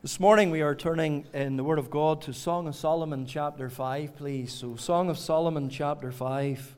This morning we are turning in the Word of God to Song of Solomon chapter 5, please. So Song of Solomon chapter 5.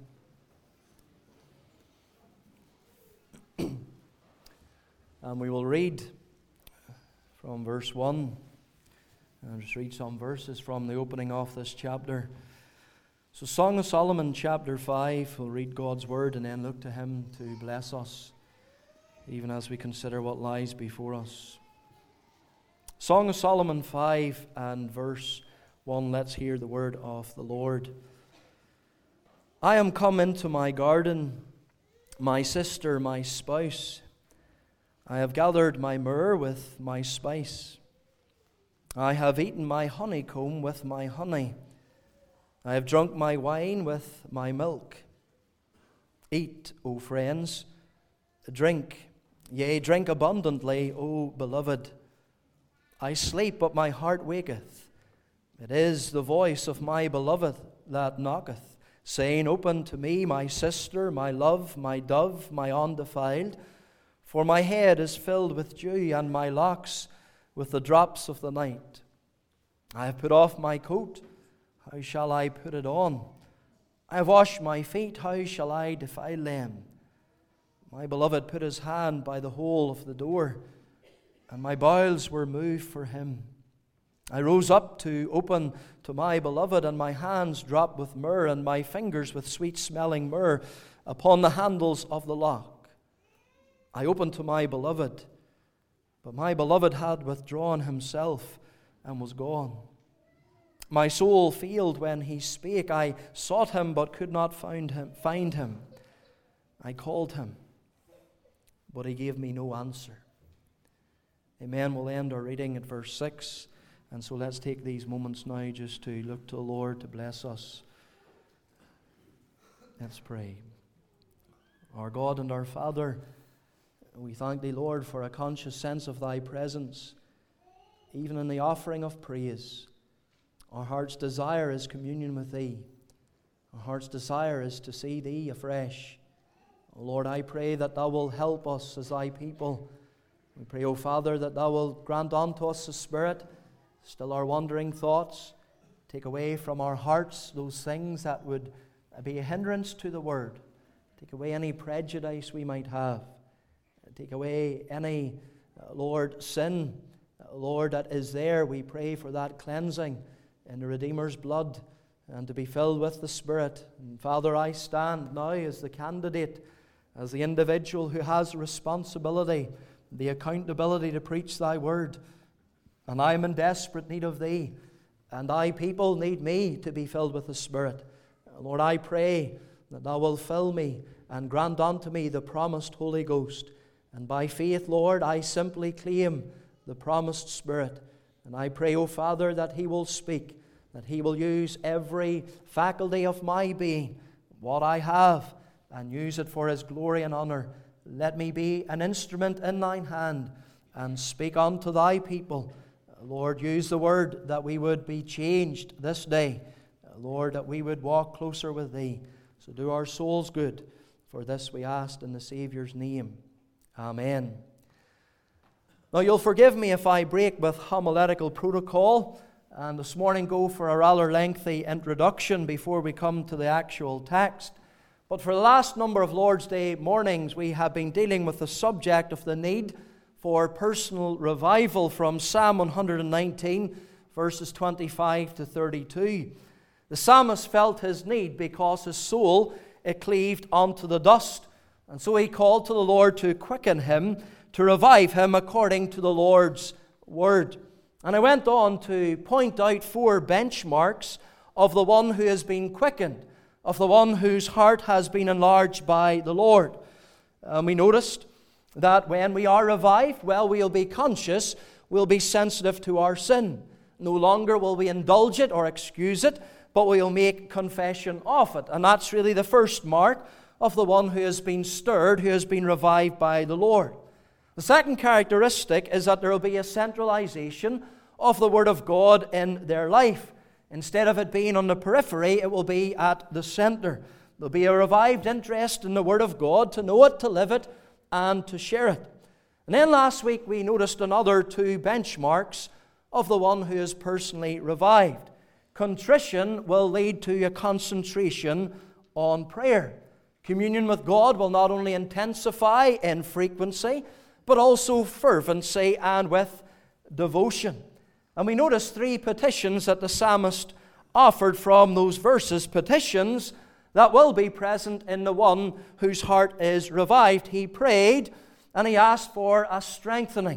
And we will read from verse 1. And just read some verses from the opening of this chapter. So Song of Solomon chapter 5, we'll read God's Word and then look to Him to bless us, even as we consider what lies before us. Song of Solomon 5 and verse 1, let's hear the word of the Lord. I am come into my garden, my sister, my spouse. I have gathered my myrrh with my spice. I have eaten my honeycomb with my honey. I have drunk my wine with my milk. Eat, O friends, drink, yea, drink abundantly, O beloved. I sleep, but my heart waketh. It is the voice of my beloved that knocketh, saying, Open to me, my sister, my love, my dove, my undefiled. For my head is filled with dew, and my locks with the drops of the night. I have put off my coat, how shall I put it on? I have washed my feet, how shall I defile them? My beloved put his hand by the hole of the door, and my bowels were moved for him. I rose up to open to my beloved, and my hands dropped with myrrh, and my fingers with sweet-smelling myrrh upon the handles of the lock. I opened to my beloved, but my beloved had withdrawn himself and was gone. My soul failed when he spake. I sought him, but could not find him. I called him, but he gave me no answer. Amen. We'll end our reading at verse 6. And so let's take these moments now just to look to the Lord to bless us. Let's pray. Our God and our Father, we thank Thee, Lord, for a conscious sense of Thy presence, even in the offering of praise. Our heart's desire is communion with Thee. Our heart's desire is to see Thee afresh. Oh Lord, I pray that Thou will help us as Thy people. We pray, O Father, that Thou wilt grant unto us the Spirit, still our wandering thoughts, take away from our hearts those things that would be a hindrance to the Word. Take away any prejudice we might have. Take away any, Lord, sin, Lord, that is there. We pray for that cleansing in the Redeemer's blood and to be filled with the Spirit. And Father, I stand now as the candidate, as the individual who has the responsibility, the accountability to preach Thy word. And I am in desperate need of Thee. And Thy people need me to be filled with the Spirit. Lord, I pray that Thou wilt fill me and grant unto me the promised Holy Ghost. And by faith, Lord, I simply claim the promised Spirit. And I pray, O Father, that He will speak, that He will use every faculty of my being, what I have, and use it for His glory and honor. Let me be an instrument in Thine hand and speak unto Thy people. Lord, use the word that we would be changed this day. Lord, that we would walk closer with Thee. So do our souls good. For this we ask in the Saviour's name. Amen. Now you'll forgive me if I break with homiletical protocol and this morning go for a rather lengthy introduction before we come to the actual text. But for the last number of Lord's Day mornings, we have been dealing with the subject of the need for personal revival from Psalm 119, verses 25 to 32. The psalmist felt his need because his soul cleaved unto the dust. And so he called to the Lord to quicken him, to revive him according to the Lord's word. And I went on to point out 4 benchmarks of the one who has been quickened, of the one whose heart has been enlarged by the Lord. We noticed that when we are revived, well, we'll be conscious, we'll be sensitive to our sin. No longer will we indulge it or excuse it, but we'll make confession of it. And that's really the first mark of the one who has been stirred, who has been revived by the Lord. The second characteristic is that there will be a centralization of the Word of God in their life. Instead of it being on the periphery, it will be at the center. There'll be a revived interest in the Word of God, to know it, to live it, and to share it. And then last week we noticed another 2 benchmarks of the one who is personally revived. Contrition will lead to a concentration on prayer. Communion with God will not only intensify in frequency, but also fervency and with devotion. And we notice 3 petitions that the psalmist offered from those verses, petitions that will be present in the one whose heart is revived. He prayed and he asked for a strengthening.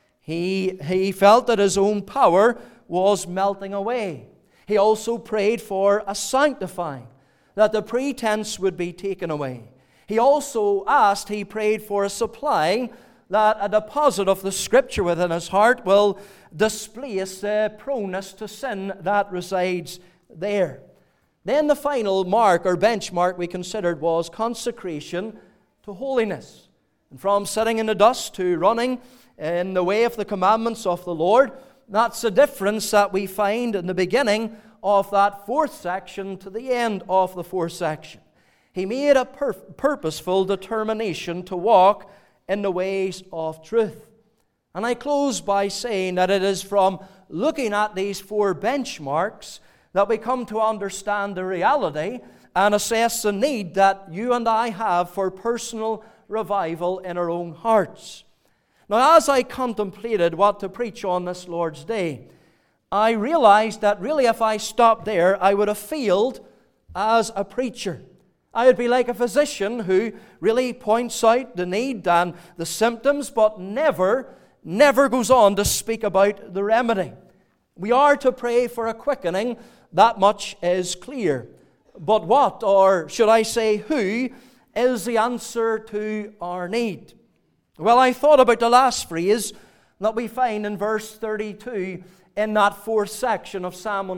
He felt that his own power was melting away. He also prayed for a sanctifying, that the pretense would be taken away. He also prayed for a supplying, that a deposit of the Scripture within his heart will displace the proneness to sin that resides there. Then the final mark or benchmark we considered was consecration to holiness. And from sitting in the dust to running in the way of the commandments of the Lord, that's the difference that we find in the beginning of that 4th section to the end of the 4th section. He made a purposeful determination to walk in the ways of truth. And I close by saying that it is from looking at these 4 benchmarks that we come to understand the reality and assess the need that you and I have for personal revival in our own hearts. Now, as I contemplated what to preach on this Lord's Day, I realized that really if I stopped there, I would have failed as a preacher. I would be like a physician who really points out the need and the symptoms, but never goes on to speak about the remedy. We are to pray for a quickening, that much is clear. But what, or should I say who, is the answer to our need? Well, I thought about the last phrase that we find in verse 32 in that 4th section of Psalm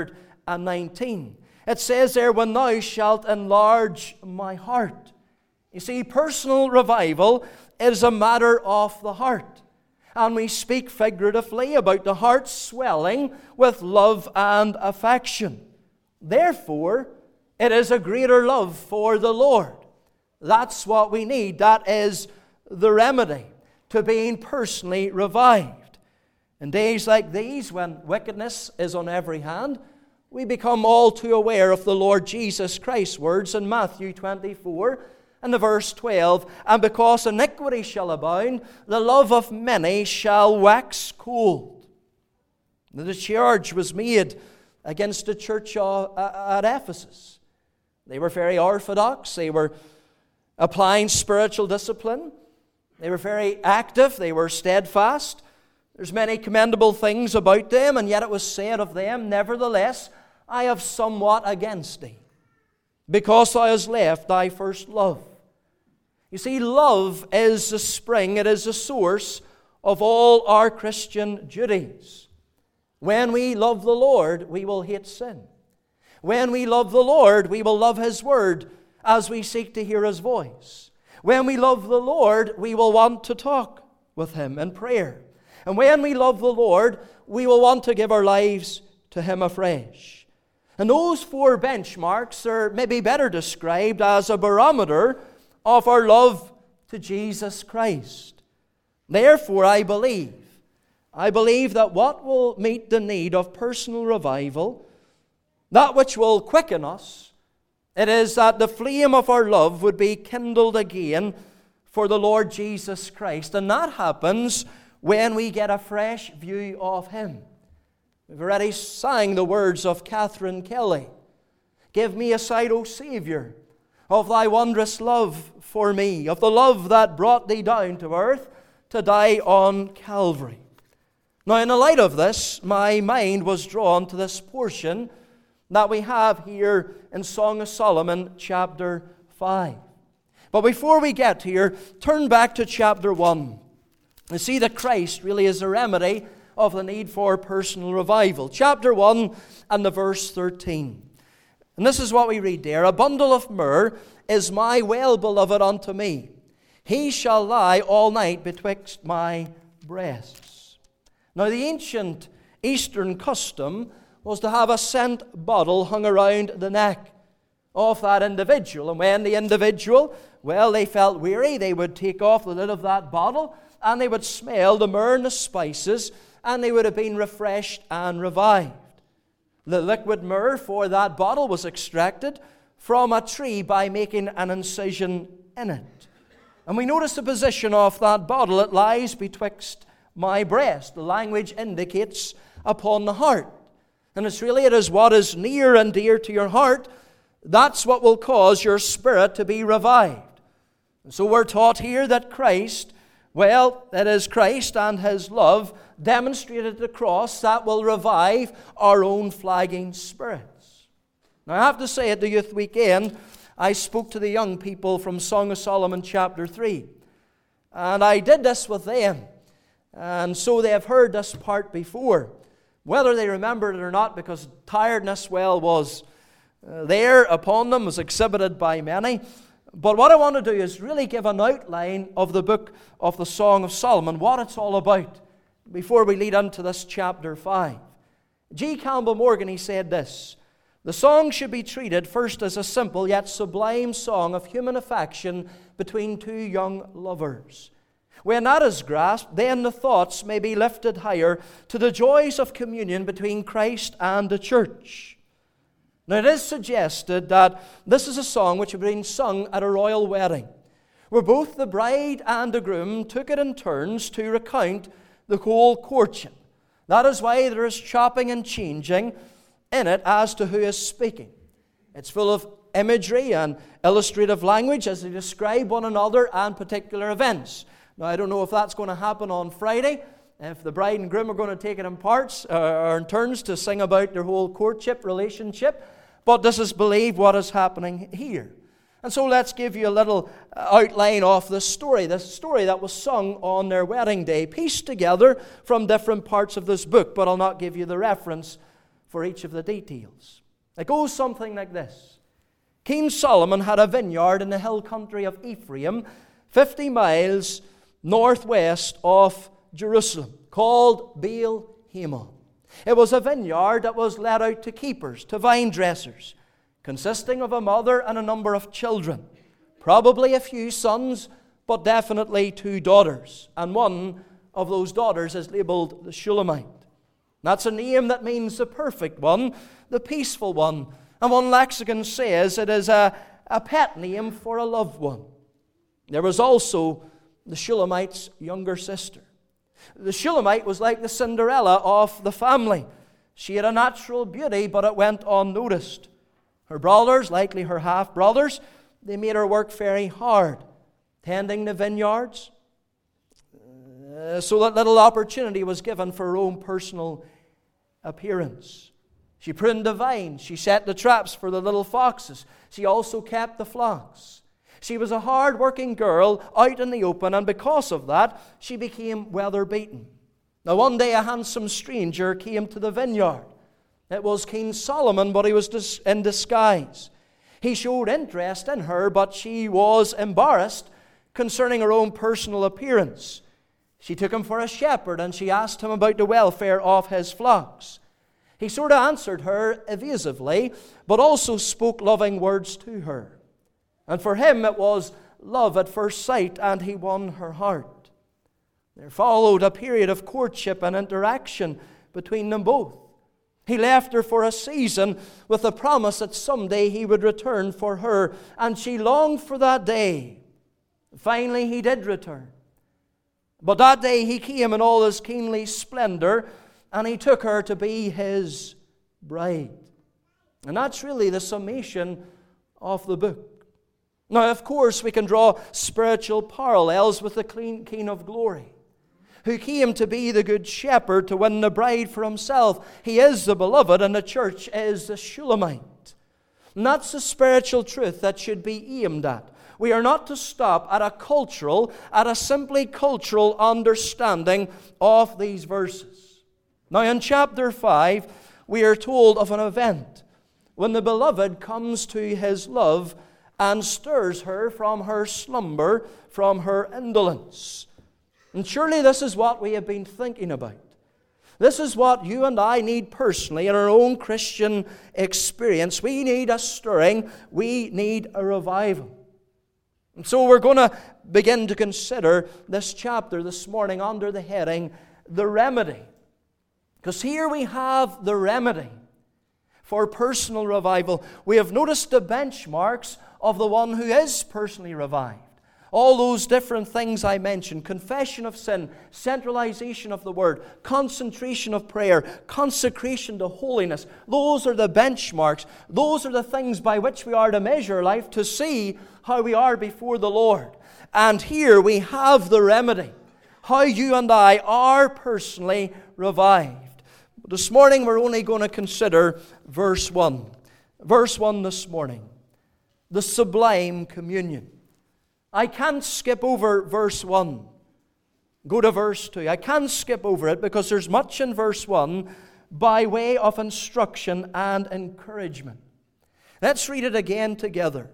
119. It says there, when thou shalt enlarge my heart. You see, personal revival is a matter of the heart. And we speak figuratively about the heart swelling with love and affection. Therefore, it is a greater love for the Lord. That's what we need. That is the remedy to being personally revived. In days like these, when wickedness is on every hand, we become all too aware of the Lord Jesus Christ's words in Matthew 24 and the verse 12, and because iniquity shall abound, the love of many shall wax cold. The charge was made against the church at Ephesus. They were very orthodox. They were applying spiritual discipline. They were very active. They were steadfast. There's many commendable things about them, and yet it was said of them, nevertheless, I have somewhat against thee, because thou hast left thy first love. You see, love is the spring, it is the source of all our Christian duties. When we love the Lord, we will hate sin. When we love the Lord, we will love His Word as we seek to hear His voice. When we love the Lord, we will want to talk with Him in prayer. And when we love the Lord, we will want to give our lives to Him afresh. And those 4 benchmarks are maybe better described as a barometer of our love to Jesus Christ. Therefore, I believe that what will meet the need of personal revival, that which will quicken us, it is that the flame of our love would be kindled again for the Lord Jesus Christ. And that happens when we get a fresh view of Him. We've already sang the words of Catherine Kelly. Give me a sight, O Savior, of thy wondrous love for me, of the love that brought thee down to earth to die on Calvary. Now, in the light of this, my mind was drawn to this portion that we have here in Song of Solomon, chapter 5. But before we get here, turn back to chapter 1. And see that Christ really is the remedy of the need for personal revival. Chapter 1 and the verse 13. And this is what we read there. A bundle of myrrh is my well-beloved unto me. He shall lie all night betwixt my breasts. Now, the ancient Eastern custom was to have a scent bottle hung around the neck of that individual. And when the individual, they felt weary, they would take off the lid of that bottle and they would smell the myrrh and the spices, and they would have been refreshed and revived. The liquid myrrh for that bottle was extracted from a tree by making an incision in it. And we notice the position of that bottle. It lies betwixt my breast. The language indicates upon the heart. And it is what is near and dear to your heart. That's what will cause your spirit to be revived. And so we're taught here that Christ, it is Christ and His love demonstrated at the cross that will revive our own flagging spirits. Now I have to say, at the youth weekend, I spoke to the young people from Song of Solomon chapter 3. And I did this with them. And so they have heard this part before. Whether they remembered it or not, because tiredness, was there upon them, was exhibited by many. But what I want to do is really give an outline of the book of the Song of Solomon, what it's all about, before we lead into this chapter 5. G. Campbell Morgan, he said this: the song should be treated first as a simple yet sublime song of human affection between two young lovers. When that is grasped, then the thoughts may be lifted higher to the joys of communion between Christ and the church. Now it is suggested that this is a song which had been sung at a royal wedding, where both the bride and the groom took it in turns to recount the whole courtship. That is why there is chopping and changing in it as to who is speaking. It's full of imagery and illustrative language as they describe one another and particular events. Now, I don't know if that's going to happen on Friday, if the bride and groom are going to take it in parts or in turns to sing about their whole courtship relationship, but this is believed what is happening here. And so let's give you a little outline of this story that was sung on their wedding day, pieced together from different parts of this book, but I'll not give you the reference for each of the details. It goes something like this. King Solomon had a vineyard in the hill country of Ephraim, 50 miles northwest of Jerusalem, called Baal Hamon. It was a vineyard that was let out to keepers, to vine dressers, consisting of a mother and a number of children, probably a few sons, but definitely 2 daughters, and one of those daughters is labeled the Shulamite. That's a name that means the perfect one, the peaceful one, and one lexicon says it is a pet name for a loved one. There was also the Shulamite's younger sister. The Shulamite was like the Cinderella of the family. She had a natural beauty, but it went unnoticed. Her brothers, likely her half-brothers, they made her work very hard, tending the vineyards, so that little opportunity was given for her own personal appearance. She pruned the vines. She set the traps for the little foxes. She also kept the flocks. She was a hard-working girl out in the open, and because of that, she became weather-beaten. Now, one day a handsome stranger came to the vineyard. It was King Solomon, but he was in disguise. He showed interest in her, but she was embarrassed concerning her own personal appearance. She took him for a shepherd, and she asked him about the welfare of his flocks. He sort of answered her evasively, but also spoke loving words to her. And for him it was love at first sight, and he won her heart. There followed a period of courtship and interaction between them both. He left her for a season with the promise that someday he would return for her, and she longed for that day. Finally, he did return. But that day he came in all his kingly splendor, and he took her to be his bride. And that's really the summation of the book. Now, of course, we can draw spiritual parallels with the King of Glory, who came to be the good shepherd to win the bride for himself. He is the beloved, and the church is the Shulamite. And that's the spiritual truth that should be aimed at. We are not to stop at a simply cultural understanding of these verses. Now, in chapter 5, we are told of an event when the beloved comes to his love and stirs her from her slumber, from her indolence. And surely this is what we have been thinking about. This is what you and I need personally in our own Christian experience. We need a stirring. We need a revival. And so we're going to begin to consider this chapter this morning under the heading, The Remedy. Because here we have the remedy for personal revival. We have noticed the benchmarks of the one who is personally revived. All those different things I mentioned: confession of sin, centralization of the Word, concentration of prayer, consecration to holiness. Those are the benchmarks. Those are the things by which we are to measure life, to see how we are before the Lord. And here we have the remedy, how you and I are personally revived. This morning we're only going to consider verse 1. Verse 1 this morning, the sublime communion. I can't skip over verse 1. Go to verse 2. I can't skip over it because there's much in verse 1 by way of instruction and encouragement. Let's read it again together.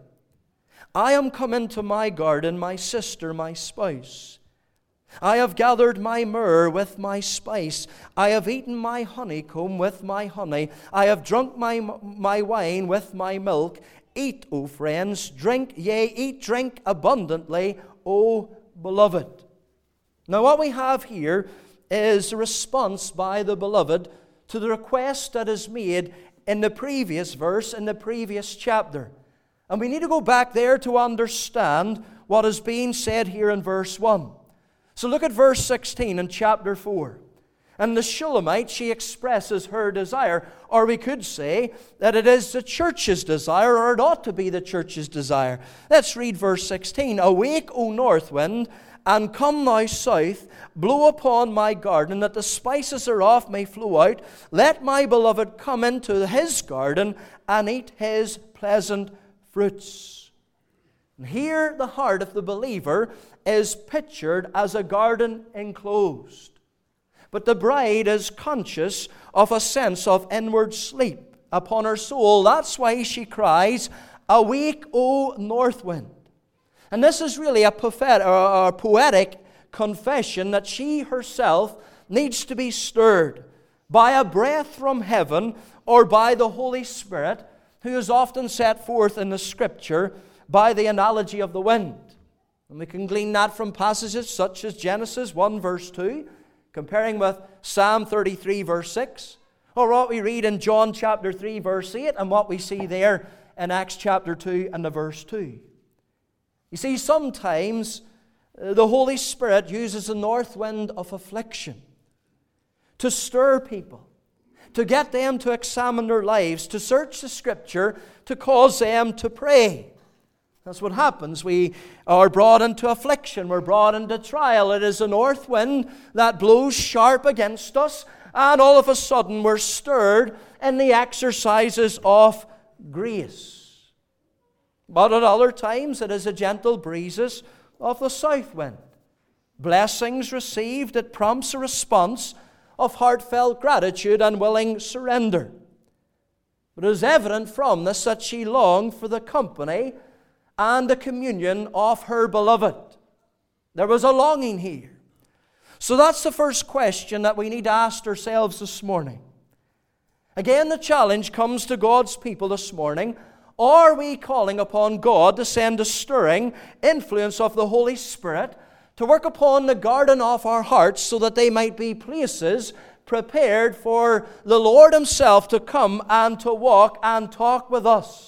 I am come into my garden, my sister, my spouse. I have gathered my myrrh with my spice. I have eaten my honeycomb with my honey. I have drunk my wine with my milk. Eat, O friends, drink, yea, eat, drink abundantly, O beloved. Now what we have here is a response by the beloved to the request that is made in the previous verse, in the previous chapter. And we need to go back there to understand what is being said here in verse 1. So look at verse 16 in chapter 4. And the Shulamite, she expresses her desire, or we could say that it is the church's desire, or it ought to be the church's desire. Let's read verse 16. Awake, O north wind, and come thou south, blow upon my garden, that the spices thereof may flow out. Let my beloved come into his garden, and eat his pleasant fruits. And here the heart of the believer is pictured as a garden enclosed. But the bride is conscious of a sense of inward sleep upon her soul. That's why she cries, Awake, O north wind. And this is really a poetic confession that she herself needs to be stirred by a breath from heaven or by the Holy Spirit, who is often set forth in the Scripture by the analogy of the wind. And we can glean that from passages such as Genesis 1 verse 2, comparing with Psalm 33 verse 6, or what we read in John chapter 3 verse 8, and what we see there in Acts chapter 2 and the verse 2. You see, sometimes the Holy Spirit uses the north wind of affliction to stir people, to get them to examine their lives, to search the Scripture, to cause them to pray. That's what happens. We are brought into affliction. We're brought into trial. It is the north wind that blows sharp against us, and all of a sudden we're stirred in the exercises of grace. But at other times it is the gentle breezes of the south wind. Blessings received, it prompts a response of heartfelt gratitude and willing surrender. But it is evident from this that she longed for the company and the communion of her beloved. There was a longing here. So that's the first question that we need to ask ourselves this morning. Again, the challenge comes to God's people this morning. Are we calling upon God to send a stirring influence of the Holy Spirit to work upon the garden of our hearts so that they might be places prepared for the Lord Himself to come and to walk and talk with us?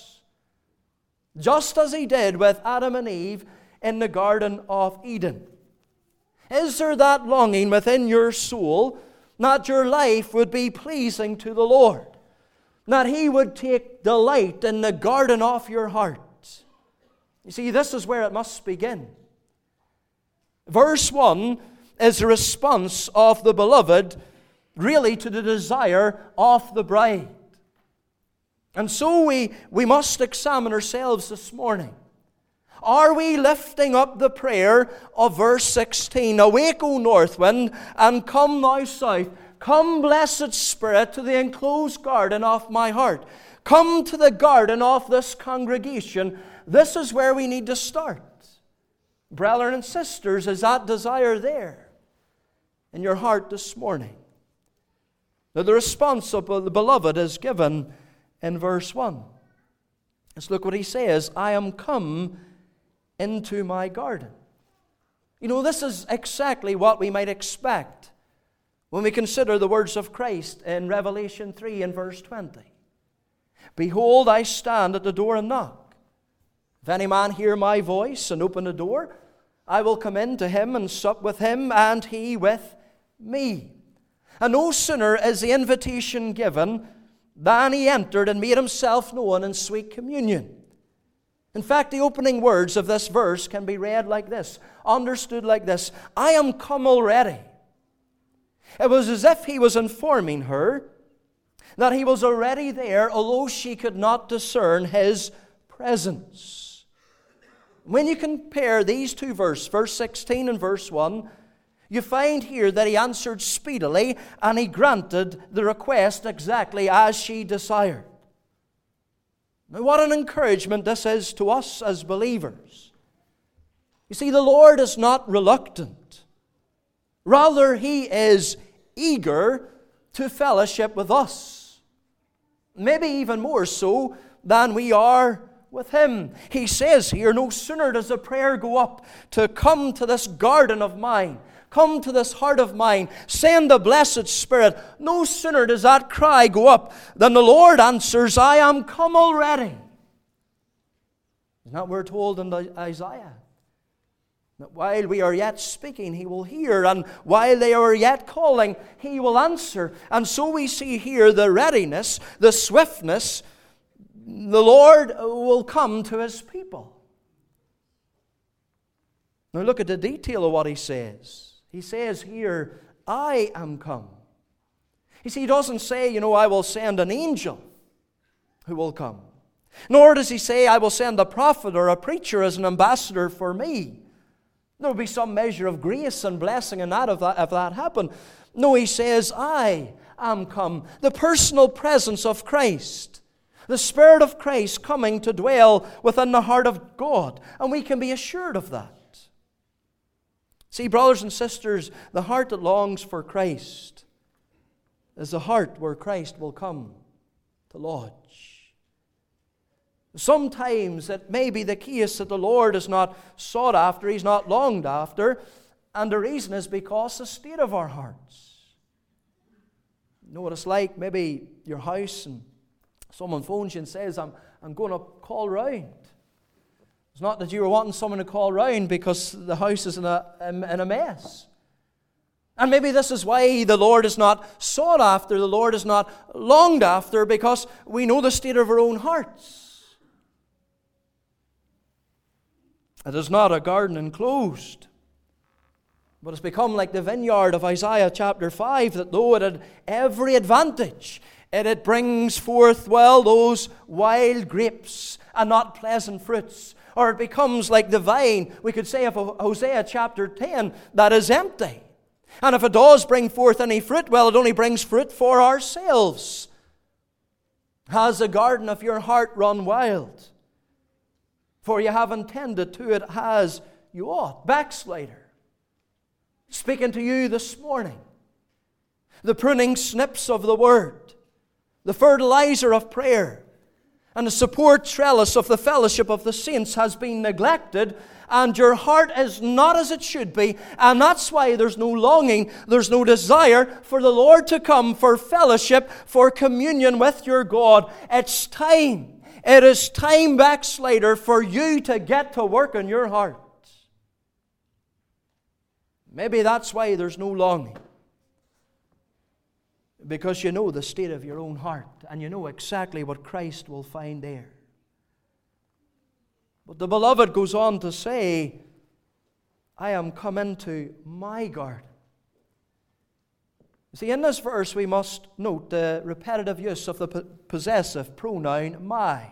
Just as He did with Adam and Eve in the Garden of Eden. Is there that longing within your soul that your life would be pleasing to the Lord? That He would take delight in the garden of your heart? You see, this is where it must begin. Verse 1 is a response of the beloved really to the desire of the bride. And so we must examine ourselves this morning. Are we lifting up the prayer of verse 16? Awake, O north wind, and come thou south. Come, blessed Spirit, to the enclosed garden of my heart. Come to the garden of this congregation. This is where we need to start. Brethren and sisters, is that desire there in your heart this morning? Now, the response of the beloved is given in verse 1. Let's look what he says. I am come into my garden. You know, this is exactly what we might expect when we consider the words of Christ in Revelation 3 and verse 20. Behold, I stand at the door and knock. If any man hear my voice and open the door, I will come in to him and sup with him, and he with me. And no sooner is the invitation given than he entered and made himself known in sweet communion. In fact, the opening words of this verse can be read like this, understood like this: I am come already. It was as if he was informing her that he was already there, although she could not discern his presence. When you compare these two verses, verse 16 and verse 1, you find here that he answered speedily, and he granted the request exactly as she desired. Now, what an encouragement this is to us as believers. You see, the Lord is not reluctant. Rather, he is eager to fellowship with us. Maybe even more so than we are with him. He says here, no sooner does a prayer go up to come to this garden of mine, come to this heart of mine, send the blessed Spirit. No sooner does that cry go up than the Lord answers, I am come already. Isn't that what we're told in Isaiah? That while we are yet speaking, he will hear, and while they are yet calling, he will answer. And so we see here the readiness, the swiftness. The Lord will come to his people. Now look at the detail of what he says. He says here, I am come. You see, he doesn't say, I will send an angel who will come. Nor does he say, I will send a prophet or a preacher as an ambassador for me. There will be some measure of grace and blessing in that if that happened. No, he says, I am come. The personal presence of Christ. The Spirit of Christ coming to dwell within the heart of God. And we can be assured of that. See, brothers and sisters, the heart that longs for Christ is the heart where Christ will come to lodge. Sometimes it may be the case that the Lord is not sought after, he's not longed after, and the reason is because the state of our hearts. You know what it's like? Maybe your house, and someone phones you and says, I'm going to call round. It's not that you were wanting someone to call round because the house is in a mess. And maybe this is why the Lord is not sought after, the Lord is not longed after, because we know the state of our own hearts. It is not a garden enclosed, but it's become like the vineyard of Isaiah chapter 5, that though it had every advantage, it brings forth, those wild grapes and not pleasant fruits. Or it becomes like the vine, we could say of Hosea chapter 10, that is empty. And if it does bring forth any fruit, it only brings fruit for ourselves. Has the garden of your heart run wild? For you have intended to it as you ought. Backslider, speaking to you this morning, the pruning snips of the Word, the fertilizer of prayer, and the support trellis of the fellowship of the saints has been neglected, and your heart is not as it should be, and that's why there's no longing, there's no desire for the Lord to come for fellowship, for communion with your God. It's time. It is time, backslider, for you to get to work in your heart. Maybe that's why there's no longing. Because you know the state of your own heart, and you know exactly what Christ will find there. But the beloved goes on to say, I am come into my garden. See, in this verse we must note the repetitive use of the possessive pronoun my.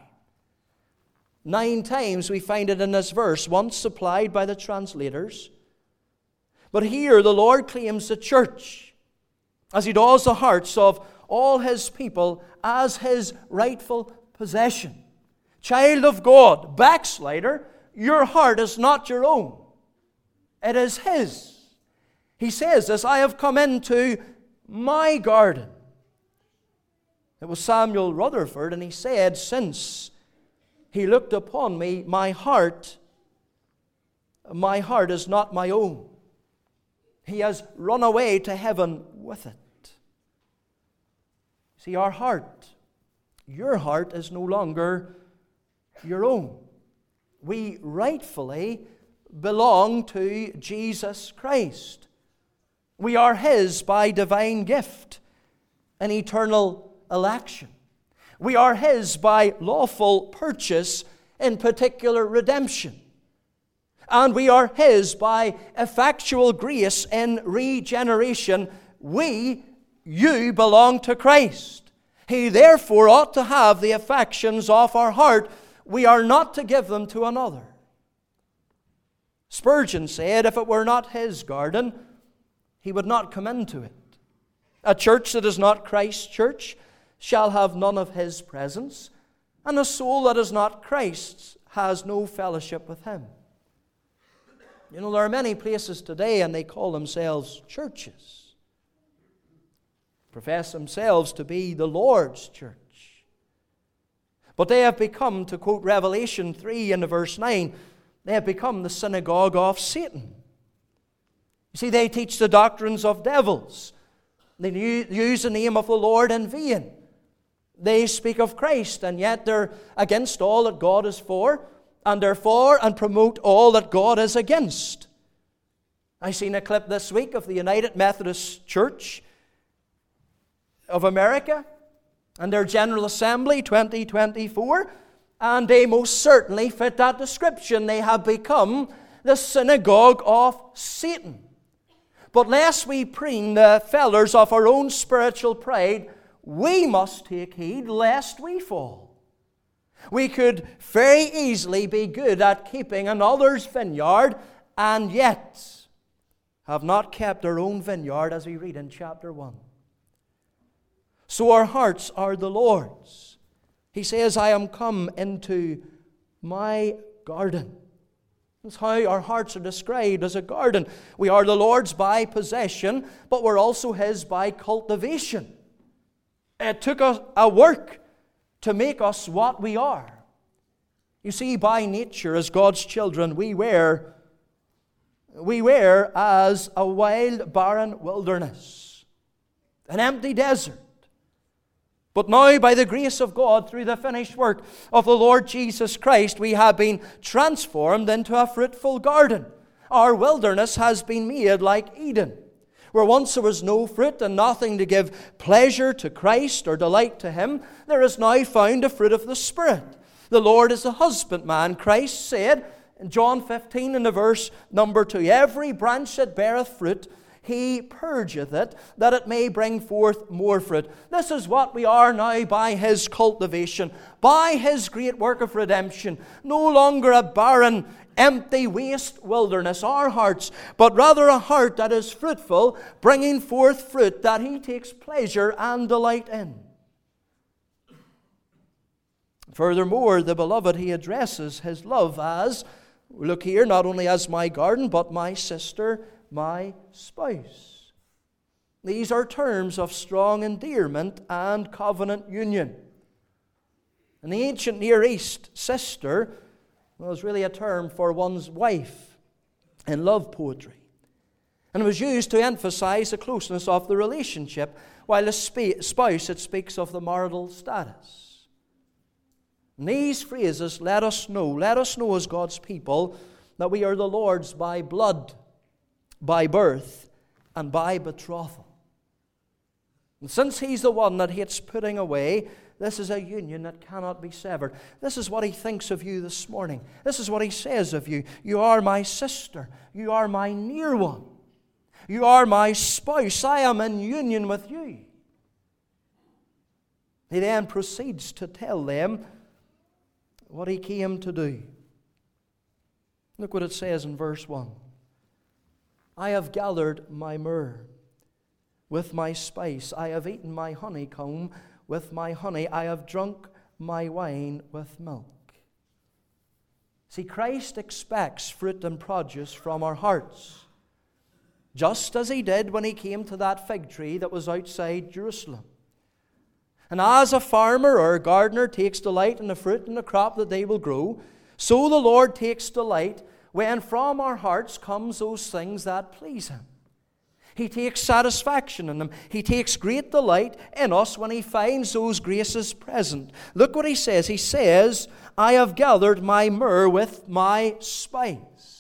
9 times we find it in this verse, once supplied by the translators. But here the Lord claims the church, as he does the hearts of all his people, as his rightful possession. Child of God, backslider, your heart is not your own. It is his. He says this, I have come into my garden. It was Samuel Rutherford, and he said, since he looked upon me, my heart is not my own. He has run away to heaven with it. See, our heart, your heart, is no longer your own. We rightfully belong to Jesus Christ. We are His by divine gift and eternal election. We are His by lawful purchase in particular redemption. And we are His by effectual grace in regeneration. You belong to Christ. He therefore ought to have the affections of our heart. We are not to give them to another. Spurgeon said, if it were not His garden, He would not come into it. A church that is not Christ's church shall have none of His presence, and a soul that is not Christ's has no fellowship with Him. You know, there are many places today, and they call themselves churches, profess themselves to be the Lord's church. But they have become, to quote Revelation 3 in verse 9, they have become the synagogue of Satan. You see, they teach the doctrines of devils. They use the name of the Lord in vain. They speak of Christ, and yet they're against all that God is for, and they're for and promote all that God is against. I seen a clip this week of the United Methodist Church of America and their General Assembly 2024, and they most certainly fit that description. They have become the synagogue of Satan. But lest we preen the fellers of our own spiritual pride, we must take heed lest we fall. We could very easily be good at keeping another's vineyard and yet have not kept our own vineyard, as we read in chapter 1. So our hearts are the Lord's. He says, I am come into my garden. That's how our hearts are described, as a garden. We are the Lord's by possession, but we're also His by cultivation. It took a work to make us what we are. You see, by nature, as God's children, we were as a wild, barren wilderness, an empty desert. But now, by the grace of God, through the finished work of the Lord Jesus Christ, we have been transformed into a fruitful garden. Our wilderness has been made like Eden, where once there was no fruit and nothing to give pleasure to Christ or delight to Him. There is now found the fruit of the Spirit. The Lord is the husbandman. Christ said in John 15 in the verse number 2, every branch that beareth fruit, He purgeth it, that it may bring forth more fruit. This is what we are now by His cultivation, by His great work of redemption. No longer a barren, empty, waste wilderness, our hearts, but rather a heart that is fruitful, bringing forth fruit that He takes pleasure and delight in. Furthermore, the beloved, He addresses His love as, look here, not only as my garden, but my sister, my spouse. These are terms of strong endearment and covenant union. In the ancient Near East, sister was really a term for one's wife in love poetry. And it was used to emphasize the closeness of the relationship, while the spouse, it speaks of the marital status. And these phrases let us know as God's people, that we are the Lord's by blood, by birth, and by betrothal. And since He's the one that hates putting away, this is a union that cannot be severed. This is what He thinks of you this morning. This is what He says of you. You are my sister. You are my near one. You are my spouse. I am in union with you. He then proceeds to tell them what He came to do. Look what it says in verse 1. I have gathered my myrrh with my spice. I have eaten my honeycomb with my honey. I have drunk my wine with milk. See, Christ expects fruit and produce from our hearts, just as He did when He came to that fig tree that was outside Jerusalem. And as a farmer or a gardener takes delight in the fruit and the crop that they will grow, so the Lord takes delight when from our hearts comes those things that please Him. He takes satisfaction in them. He takes great delight in us when He finds those graces present. Look what He says. He says, I have gathered my myrrh with my spice.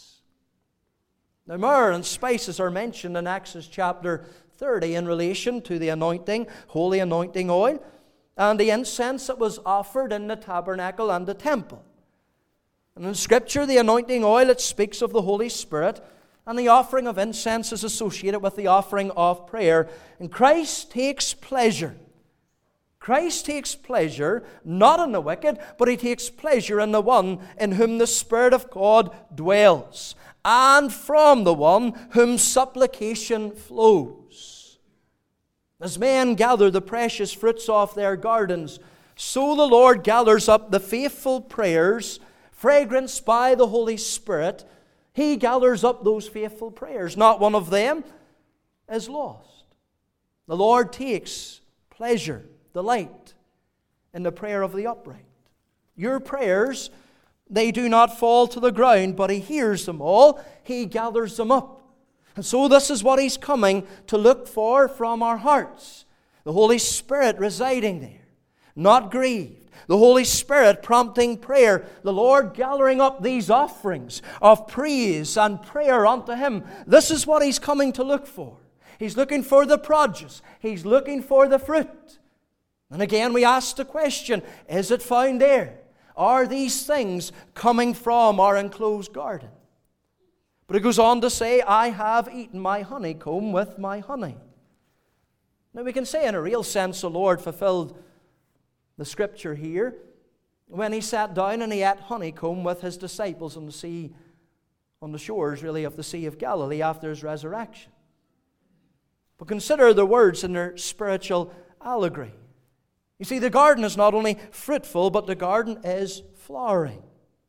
Now, myrrh and spices are mentioned in Exodus chapter 30 in relation to the anointing, holy anointing oil, and the incense that was offered in the tabernacle and the temple. And in Scripture, the anointing oil, it speaks of the Holy Spirit, and the offering of incense is associated with the offering of prayer. And Christ takes pleasure. Christ takes pleasure not in the wicked, but He takes pleasure in the one in whom the Spirit of God dwells, and from the one whom supplication flows. As men gather the precious fruits of their gardens, so the Lord gathers up the faithful prayers, fragranced by the Holy Spirit. He gathers up those faithful prayers. Not one of them is lost. The Lord takes pleasure, delight in the prayer of the upright. Your prayers, they do not fall to the ground, but He hears them all. He gathers them up. And so this is what He's coming to look for from our hearts. The Holy Spirit residing there, not grieved. The Holy Spirit prompting prayer. The Lord gathering up these offerings of praise and prayer unto Him. This is what He's coming to look for. He's looking for the produce. He's looking for the fruit. And again we ask the question, is it found there? Are these things coming from our enclosed garden? But it goes on to say, I have eaten my honeycomb with my honey. Now we can say in a real sense the Lord fulfilled the Scripture here when He sat down and He ate honeycomb with His disciples on the sea, on the shores really of the Sea of Galilee after His resurrection. But consider the words in their spiritual allegory. You see, the garden is not only fruitful, but the garden is flowering.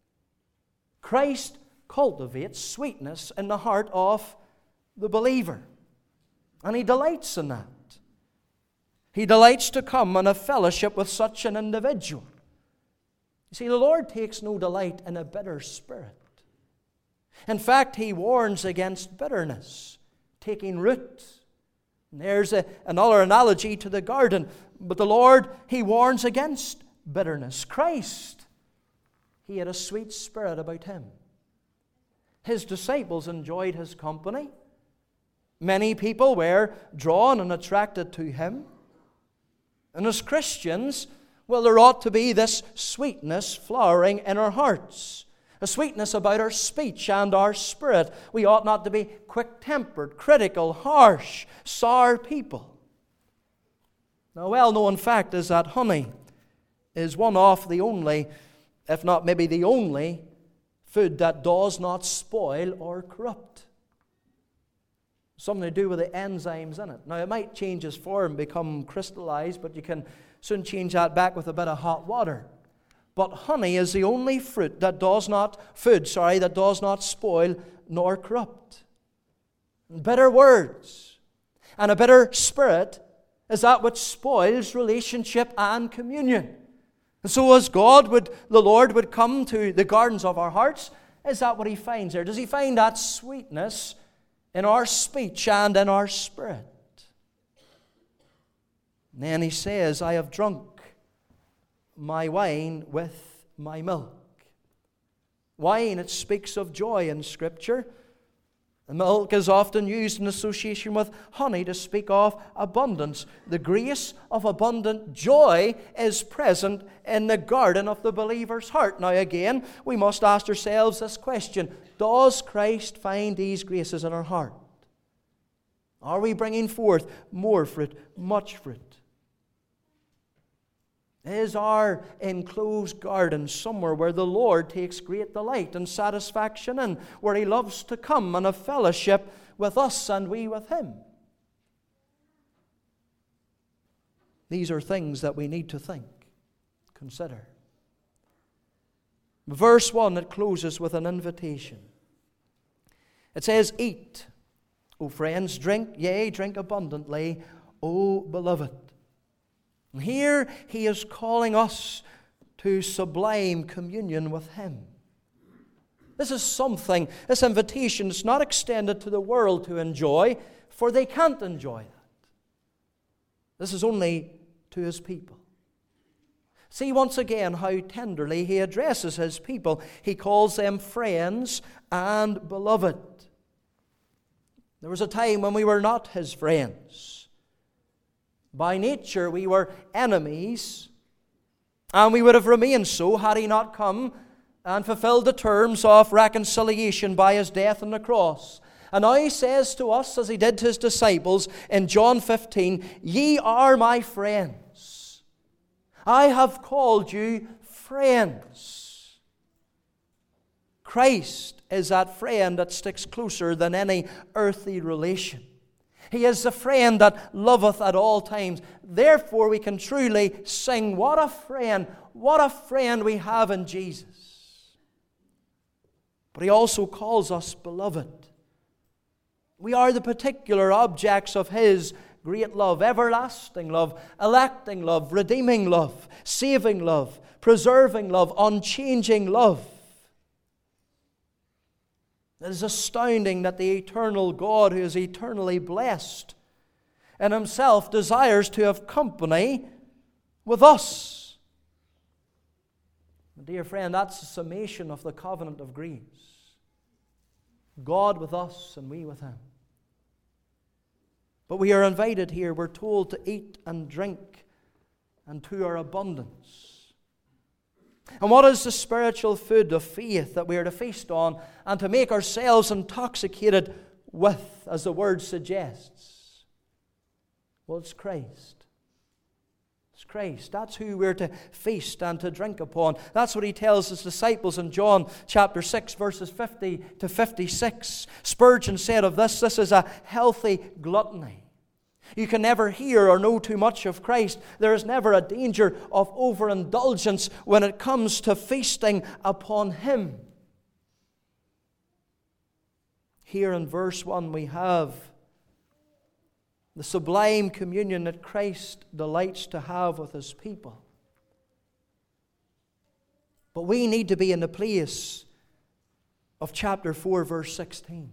Christ cultivates sweetness in the heart of the believer, and He delights in that. He delights to come and have fellowship with such an individual. You see, the Lord takes no delight in a bitter spirit. In fact, He warns against bitterness taking root. And there's another analogy to the garden. But the Lord, He warns against bitterness. Christ, He had a sweet spirit about Him. His disciples enjoyed His company. Many people were drawn and attracted to Him. And as Christians, well, there ought to be this sweetness flowering in our hearts. A sweetness about our speech and our spirit. We ought not to be quick-tempered, critical, harsh, sour people. Now, a well-known fact is that honey is one of the only, if not maybe the only, food that does not spoil or corrupt. Something to do with the enzymes in it. Now, it might change its form, become crystallized, but you can soon change that back with a bit of hot water. But honey is the only food that does not spoil nor corrupt. Bitter words and a bitter spirit is that which spoils relationship and communion. And so as the Lord would come to the gardens of our hearts, is that what He finds there? Does He find that sweetness in our speech and in our spirit? And then He says, I have drunk my wine with my milk. Wine, it speaks of joy in Scripture. The milk is often used in association with honey to speak of abundance. The grace of abundant joy is present in the garden of the believer's heart. Now again, we must ask ourselves this question. Does Christ find these graces in our heart? Are we bringing forth more fruit, much fruit? Is our enclosed garden somewhere where the Lord takes great delight and satisfaction in, where He loves to come and have fellowship with us and we with Him? These are things that we need to think, consider. Verse 1, it closes with an invitation. It says, Eat, O friends, drink, yea, drink abundantly, O beloved. And here He is calling us to sublime communion with Him. This is something, this invitation is not extended to the world to enjoy, for they can't enjoy that. This is only to His people. See once again how tenderly He addresses His people. He calls them friends and beloved. There was a time when we were not His friends. By nature we were enemies, and we would have remained so had He not come and fulfilled the terms of reconciliation by His death on the cross. And now He says to us, as He did to His disciples in John 15, "Ye are my friends. I have called you friends." Christ is that friend that sticks closer than any earthly relation. He is the friend that loveth at all times. Therefore we can truly sing, what a friend we have in Jesus. But He also calls us beloved. We are the particular objects of His great love, everlasting love, electing love, redeeming love, saving love, preserving love, unchanging love. It is astounding that the eternal God, who is eternally blessed in Himself, desires to have company with us. Dear friend, that's the summation of the covenant of grace. God with us and we with Him. But we are invited here, we're told to eat and drink, and to our abundance. And what is the spiritual food of faith that we are to feast on and to make ourselves intoxicated with, as the word suggests? Well, it's Christ. It's Christ. That's who we're to feast and to drink upon. That's what He tells His disciples in John chapter 6, verses 50 to 56. Spurgeon said of this is a healthy gluttony. You can never hear or know too much of Christ. There is never a danger of overindulgence when it comes to feasting upon Him. Here in verse 1 we have the sublime communion that Christ delights to have with His people. But we need to be in the place of chapter 4, verse 16.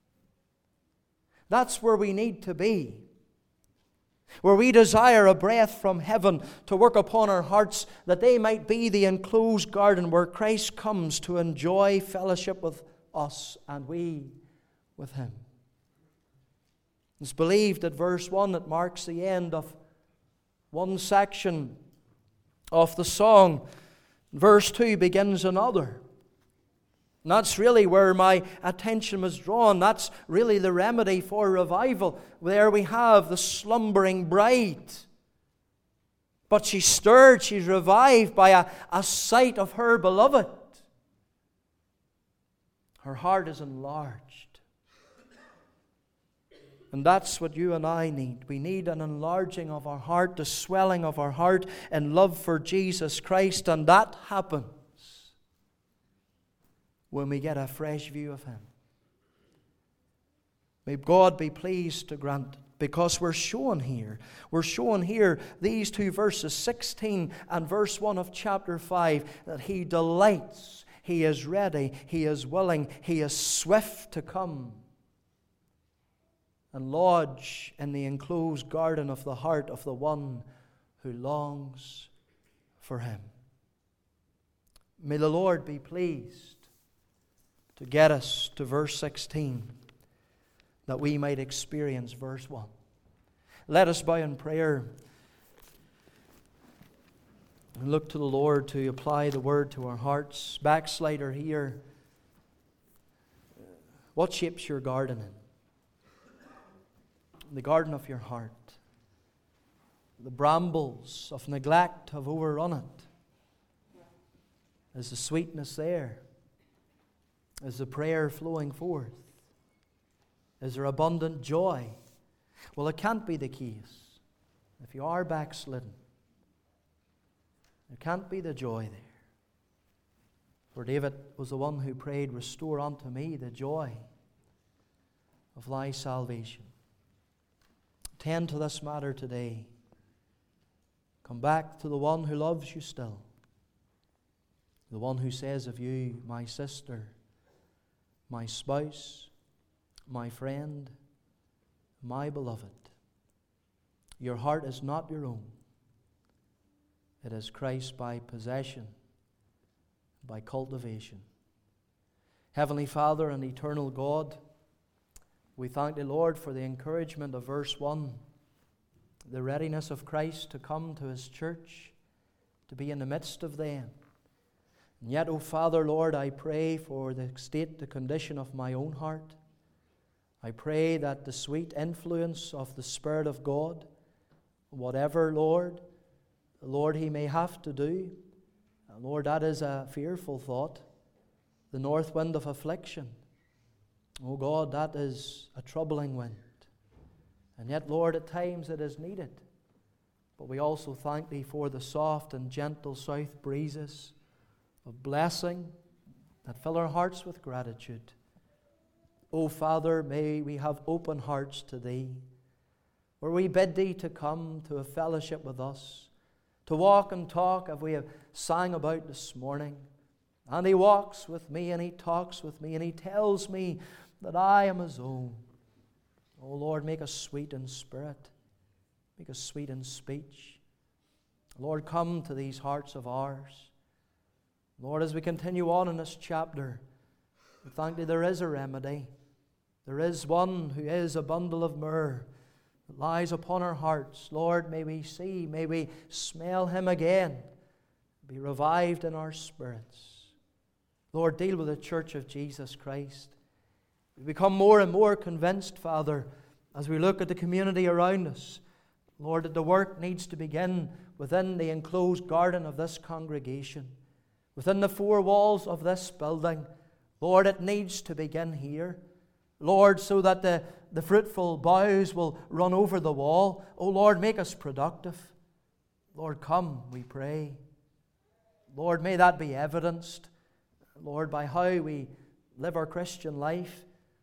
That's where we need to be. Where we desire a breath from heaven to work upon our hearts, that they might be the enclosed garden where Christ comes to enjoy fellowship with us and we with Him. It's believed that verse 1 that marks the end of one section of the song. Verse 2 begins another. And that's really where my attention was drawn. That's really the remedy for revival. There we have the slumbering bride. But she's stirred, she's revived by a sight of her beloved. Her heart is enlarged. And that's what you and I need. We need an enlarging of our heart, the swelling of our heart in love for Jesus Christ. And that happens when we get a fresh view of Him. May God be pleased to grant it, because we're shown here these two verses, 16 and verse 1 of chapter 5, that He delights, He is ready, He is willing, He is swift to come and lodge in the enclosed garden of the heart of the one who longs for Him. May the Lord be pleased to get us to verse 16, that we might experience verse 1. Let us bow in prayer and look to the Lord to apply the Word to our hearts. Backslider here, what shape's your garden in? The garden of your heart. The brambles of neglect have overrun it. Is the sweetness there? Is the prayer flowing forth? Is there abundant joy? Well, it can't be the case if you are backslidden. There can't be the joy there. For David was the one who prayed, "Restore unto me the joy of thy salvation." Tend to this matter today. Come back to the one who loves you still. The one who says of you, "My sister, my spouse, my friend, My beloved, your heart is not your own. It is Christ by possession, by cultivation. Heavenly Father and eternal God, we thank the Lord for the encouragement of verse 1, the readiness of Christ to come to His church, to be in the midst of them. And yet, O Father, Lord, I pray for the state, the condition of my own heart. I pray that the sweet influence of the Spirit of God, whatever, Lord, He may have to do, Lord, that is a fearful thought, the north wind of affliction. Oh God, that is a troubling wind. And yet, Lord, at times it is needed. But we also thank Thee for the soft and gentle south breezes of blessing that fill our hearts with gratitude. Oh Father, may we have open hearts to Thee, where we bid Thee to come to a fellowship with us, to walk and talk as we have sang about this morning. And He walks with me and He talks with me and He tells me that I am His own. Oh Lord, make us sweet in spirit. Make us sweet in speech. Lord, come to these hearts of ours. Lord, as we continue on in this chapter, we thank Thee there is a remedy. There is one who is a bundle of myrrh that lies upon our hearts. Lord, may we see, may we smell Him again, be revived in our spirits. Lord, deal with the church of Jesus Christ. We become more and more convinced, Father, as we look at the community around us, Lord, that the work needs to begin within the enclosed garden of this congregation, within the four walls of this building. Lord, it needs to begin here. Lord, so that the fruitful boughs will run over the wall. Oh Lord, make us productive. Lord, come, we pray. Lord, may that be evidenced, Lord, by how we live our Christian life,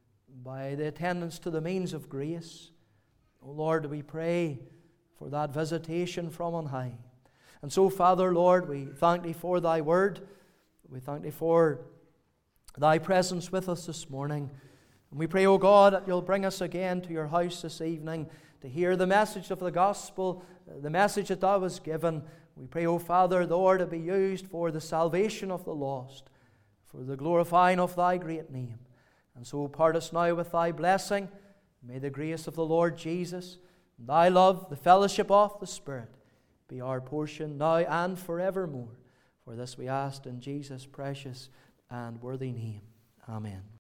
by the attendance to the means of grace. Oh Lord, we pray for that visitation from on high. And so, Father, Lord, we thank Thee for Thy word. We thank Thee for Thy presence with us this morning. And we pray, O God, that You'll bring us again to Your house this evening to hear the message of the gospel, the message that Thou hast given. We pray, O Father, Lord, to be used for the salvation of the lost, for the glorifying of Thy great name. And so part us now with Thy blessing. May the grace of the Lord Jesus, Thy love, the fellowship of the Spirit, be our portion now and forevermore. For this we ask in Jesus' precious and worthy name. Amen.